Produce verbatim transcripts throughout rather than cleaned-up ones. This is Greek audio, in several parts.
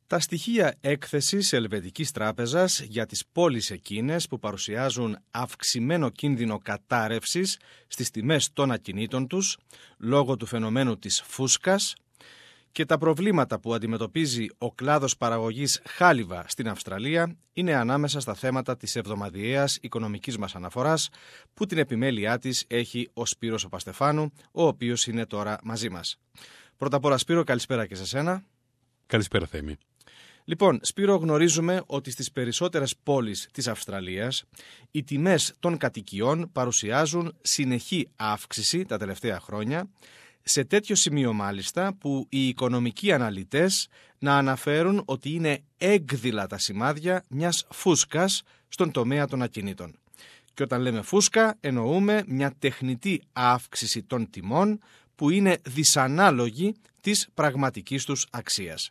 Τα στοιχεία έκθεσης Ελβετικής Τράπεζας για τις πόλεις εκείνες που παρουσιάζουν αυξημένο κίνδυνο κατάρρευσης στις τιμές των ακινήτων τους λόγω του φαινομένου της φούσκας και τα προβλήματα που αντιμετωπίζει ο κλάδος παραγωγής χάλιβα στην Αυστραλία είναι ανάμεσα στα θέματα της εβδομαδιαίας οικονομικής μας αναφοράς που την επιμέλειά της έχει ο Σπύρος ο Παστεφάνου, ο οποίος είναι τώρα μαζί μας. Πρώτα απ' όλα, Σπύρο, καλησπέρα και σε σένα. Καλησπέρα, Θέμη. Λοιπόν, Σπύρο, γνωρίζουμε ότι στις περισσότερες πόλεις της Αυστραλίας οι τιμές των κατοικιών παρουσιάζουν συνεχή αύξηση τα τελευταία χρόνια, σε τέτοιο σημείο μάλιστα που οι οικονομικοί αναλυτές να αναφέρουν ότι είναι έγκδηλα τα σημάδια μιας φούσκας στον τομέα των ακινήτων. Και όταν λέμε φούσκα εννοούμε μια τεχνητή αύξηση των τιμών που είναι δυσανάλογη της πραγματικής τους αξίας.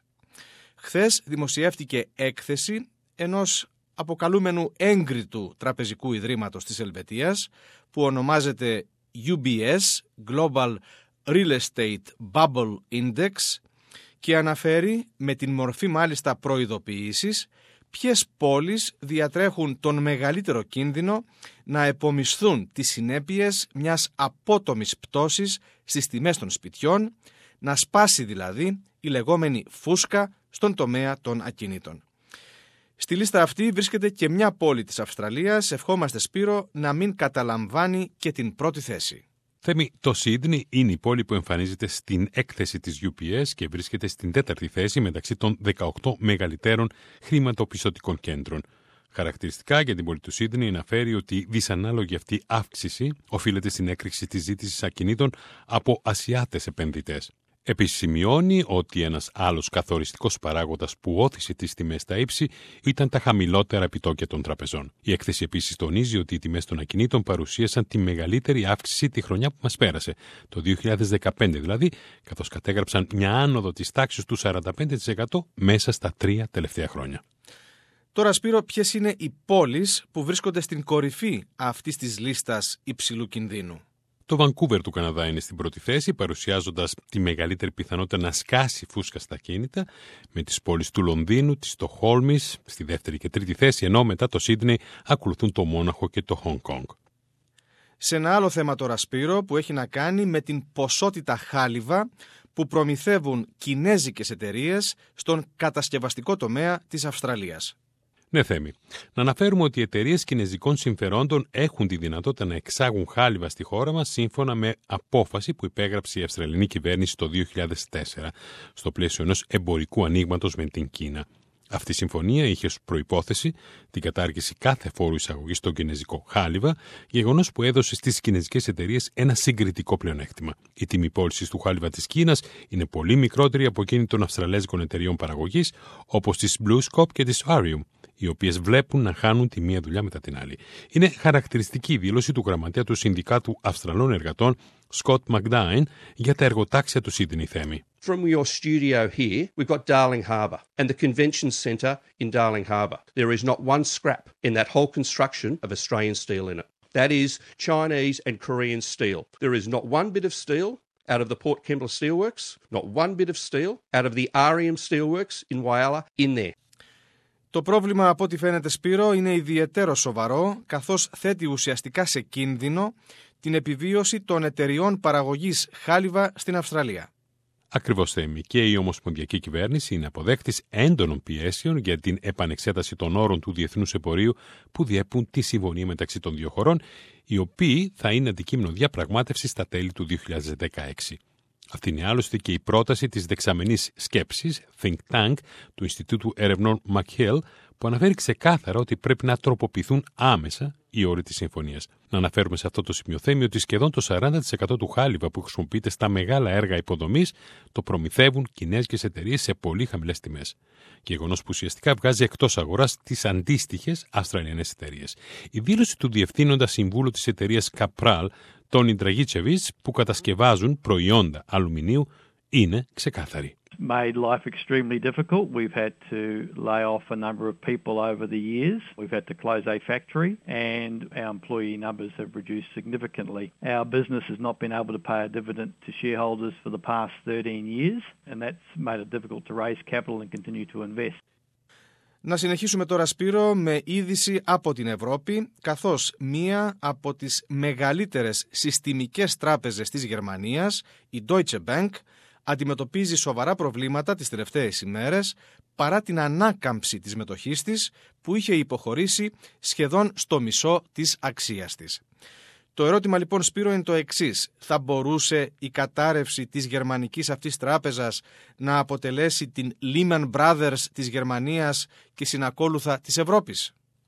Χθες δημοσιεύτηκε έκθεση ενός αποκαλούμενου έγκριτου τραπεζικού ιδρύματος της Ελβετίας που ονομάζεται γιου μπι ες, Global Real Estate Bubble Index, και αναφέρει με την μορφή μάλιστα προειδοποίησης ποιες πόλεις διατρέχουν τον μεγαλύτερο κίνδυνο να επομισθούν τις συνέπειες μιας απότομης πτώσης στις τιμές των σπιτιών, να σπάσει δηλαδή η λεγόμενη φούσκα στον τομέα των ακινήτων. Στη λίστα αυτή βρίσκεται και μια πόλη της Αυστραλίας, ευχόμαστε, Σπύρο, να μην καταλαμβάνει και την πρώτη θέση. Θέμη, το Σίδνεϊ είναι η πόλη που εμφανίζεται στην έκθεση της γιου πι ες και βρίσκεται στην τέταρτη θέση μεταξύ των δεκαοκτώ μεγαλύτερων χρηματοπιστωτικών κέντρων. Χαρακτηριστικά για την πόλη του Σίδνεϊ αναφέρει ότι η δυσανάλογη αυτή αύξηση οφείλεται στην έκρηξη της ζήτησης ακινήτων από Ασιάτες επενδυτές. Επίσης σημειώνει ότι ένας άλλος καθοριστικός παράγοντας που όθησε τις τιμές στα ύψη ήταν τα χαμηλότερα επιτόκια των τραπεζών. Η έκθεση επίσης τονίζει ότι οι τιμές των ακινήτων παρουσίασαν τη μεγαλύτερη αύξηση τη χρονιά που μας πέρασε, το δύο χιλιάδες δεκαπέντε δηλαδή, καθώς κατέγραψαν μια άνοδο της τάξης του σαράντα πέντε τοις εκατό μέσα στα τρία τελευταία χρόνια. Τώρα, Σπύρο, ποιες είναι οι πόλεις που βρίσκονται στην κορυφή αυτής της λίστας υψηλού κινδύνου? Το Βανκούβερ του Καναδά είναι στην πρώτη θέση, παρουσιάζοντας τη μεγαλύτερη πιθανότητα να σκάσει φούσκα στα ακίνητα, με τις πόλεις του Λονδίνου, της Στοκχόλμης στη δεύτερη και τρίτη θέση, ενώ μετά το Σίδνεϊ ακολουθούν το Μόναχο και το Χονγκ Κονγκ. Σε ένα άλλο θέμα τώρα, Σπύρο, που έχει να κάνει με την ποσότητα χάλιβα που προμηθεύουν κινέζικες εταιρείες στον κατασκευαστικό τομέα της Αυστραλίας. Ναι, Θέμη. Να αναφέρουμε ότι οι εταιρείες κινεζικών συμφερόντων έχουν τη δυνατότητα να εξάγουν χάλιβα στη χώρα μας σύμφωνα με απόφαση που υπέγραψε η Αυστραλιανή κυβέρνηση το δύο χιλιάδες τέσσερα στο πλαίσιο ενός εμπορικού ανοίγματος με την Κίνα. Αυτή η συμφωνία είχε ως προϋπόθεση την κατάργηση κάθε φόρου εισαγωγής στο κινεζικό χάλιβα, γεγονός που έδωσε στις κινεζικές εταιρείες ένα συγκριτικό πλεονέκτημα. Η τιμή πώλησης του χάλιβα της Κίνας είναι πολύ μικρότερη από εκείνη των αυστραλέζικων εταιρειών παραγωγής, όπως της BlueScope και της Arium, οι οποίες βλέπουν να χάνουν τη μία δουλειά μετά την άλλη. Είναι χαρακτηριστική η δήλωση του γραμματέα του Συνδικάτου Αυστραλών Εργατών, Scott McDine, για τα εργοτάξια του Σίδνεϊ, Θέμη. From your studio here, we've got Darling Harbour and the Convention Centre in Darling Harbour. There is not one scrap in that whole construction of Australian steel in it. That is Chinese and Korean steel. There is not one bit of steel out of the Port Kembla Steelworks, not one bit of steel out of the Arium Steelworks in Whyalla in there. Το πρόβλημα, από ό,τι φαίνεται, Σπύρο, είναι ιδιαίτερο σοβαρό, καθώς θέτει ουσιαστικά σε κίνδυνο την επιβίωση των εταιριών παραγωγής χάλιβα στην Αυστραλία. Ακριβώς, Θέμη, και η Ομοσπονδιακή Κυβέρνηση είναι αποδέκτης έντονων πιέσεων για την επανεξέταση των όρων του διεθνούς εμπορίου που διέπουν τη συμφωνία μεταξύ των δύο χωρών, οι οποίοι θα είναι αντικείμενο διαπραγμάτευσης στα τέλη του δύο χιλιάδες δεκαέξι. Αυτή είναι άλλωστε και η πρόταση της δεξαμενής σκέψης Think Tank του Ινστιτούτου Ερευνών McGill, που αναφέρει ξεκάθαρα ότι πρέπει να τροποποιηθούν άμεσα οι όροι της συμφωνίας. Να αναφέρουμε σε αυτό το σημείο, Θέμη, ότι σχεδόν το σαράντα τοις εκατό του χάλιβα που χρησιμοποιείται στα μεγάλα έργα υποδομής το προμηθεύουν κινέζικες εταιρείες σε πολύ χαμηλές τιμές. Γεγονός που ουσιαστικά βγάζει εκτός αγοράς τις αντίστοιχες αυστραλιανές εταιρείες. Η δήλωση του διευθύνοντα συμβούλου της εταιρείας Capral, Τόνι Ντραγίτσεβιτς, που κατασκευάζουν προϊόντα αλουμινίου, είναι ξεκάθαρη. Made life extremely difficult. We've had to lay off a number of people over the years. We've had to close a factory and our employee numbers have reduced significantly. Our business has not been able to pay a dividend to shareholders for the past thirteen years and that's made it difficult to raise capital and continue to invest. Να συνεχίσουμε τώρα, Σπύρο, με είδηση από την Ευρώπη, καθώς μία από τις μεγαλύτερες συστημικές τράπεζες της Γερμανίας, η Deutsche Bank, αντιμετωπίζει σοβαρά προβλήματα τις τελευταίες ημέρες παρά την ανάκαμψη της μετοχής της που είχε υποχωρήσει σχεδόν στο μισό της αξίας της. Το ερώτημα λοιπόν, Σπύρο, είναι το εξής. Θα μπορούσε η κατάρρευση της γερμανικής αυτής τράπεζας να αποτελέσει την Lehman Brothers της Γερμανίας και συνακόλουθα της Ευρώπης?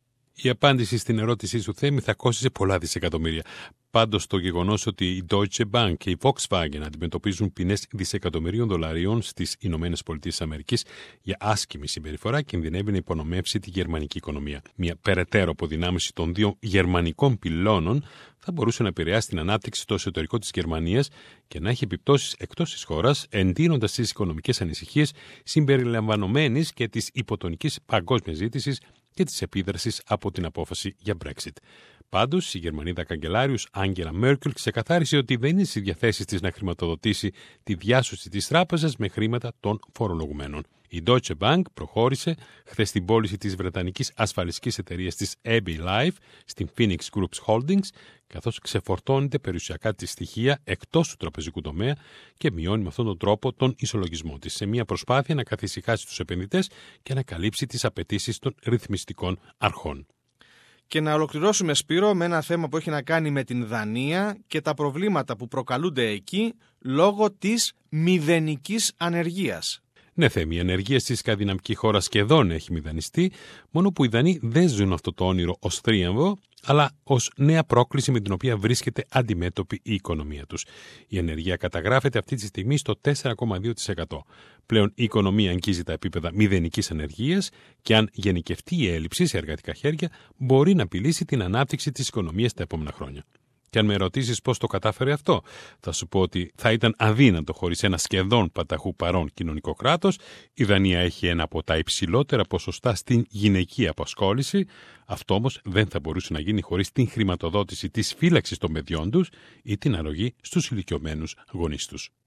Η απάντηση στην ερώτησή σου, Θέμη, θα κόστιζε πολλά δισεκατομμύρια. Πάντως το γεγονός ότι η Deutsche Bank και η Volkswagen αντιμετωπίζουν ποινές δισεκατομμυρίων δολαρίων στις Ηνωμένες Πολιτείες της Αμερικής για άσκημη συμπεριφορά κινδυνεύει να υπονομεύσει τη γερμανική οικονομία. Μια περαιτέρω αποδυνάμωση των δύο γερμανικών πυλώνων θα μπορούσε να επηρεάσει την ανάπτυξη στο εσωτερικό της Γερμανίας και να έχει επιπτώσεις εκτός της χώρας, εντείνοντας τις οικονομικές ανησυχίες συμπεριλαμβανομένης και της υποτονικής παγκόσμιας ζήτησης και της επίδρασης από την απόφαση για Brexit. Πάντως, η Γερμανίδα καγκελάριος Άγγελα Μέρκελ ξεκαθάρισε ότι δεν είναι στις διαθέσεις της να χρηματοδοτήσει τη διάσωση της τράπεζας με χρήματα των φορολογουμένων. Η Deutsche Bank προχώρησε χθες την πώληση της βρετανικής ασφαλιστικής εταιρείας της έι μπι Life στην Phoenix Groups Holdings, καθώς ξεφορτώνεται περιουσιακά τη στοιχεία εκτός του τραπεζικού τομέα και μειώνει με αυτόν τον τρόπο τον ισολογισμό της, σε μια προσπάθεια να καθησυχάσει τους επενδυτές και να καλύψει τις απαιτήσεις των ρυθμιστικών αρχών. Και να ολοκληρώσουμε, Σπύρο, με ένα θέμα που έχει να κάνει με την Δανία και τα προβλήματα που προκαλούνται εκεί λόγω της μηδενικής ανεργίας. Ναι, Θέμη, η ανεργία στη σκανδιναβική χώρα σχεδόν έχει μηδανιστεί, μόνο που οι Δανείοι δεν ζουν αυτό το όνειρο ως θρίαμβο, αλλά ως νέα πρόκληση με την οποία βρίσκεται αντιμέτωπη η οικονομία τους. Η ανεργία καταγράφεται αυτή τη στιγμή στο τέσσερα κόμμα δύο τοις εκατό. Πλέον η οικονομία αγγίζει τα επίπεδα μηδενικής ανεργίας και αν γενικευτεί η έλλειψη σε εργατικά χέρια, μπορεί να απειλήσει την ανάπτυξη της οικονομίας τα επόμενα χρόνια. Και αν με ρωτήσεις πώς το κατάφερε αυτό, θα σου πω ότι θα ήταν αδύνατο χωρίς ένα σχεδόν παταχού παρόν κοινωνικό κράτος. Η Δανία έχει ένα από τα υψηλότερα ποσοστά στην γυναικεία απασχόληση. Αυτό όμως δεν θα μπορούσε να γίνει χωρίς την χρηματοδότηση της φύλαξης των παιδιών τους ή την αρρωγή στους ηλικιωμένους γονείς τους.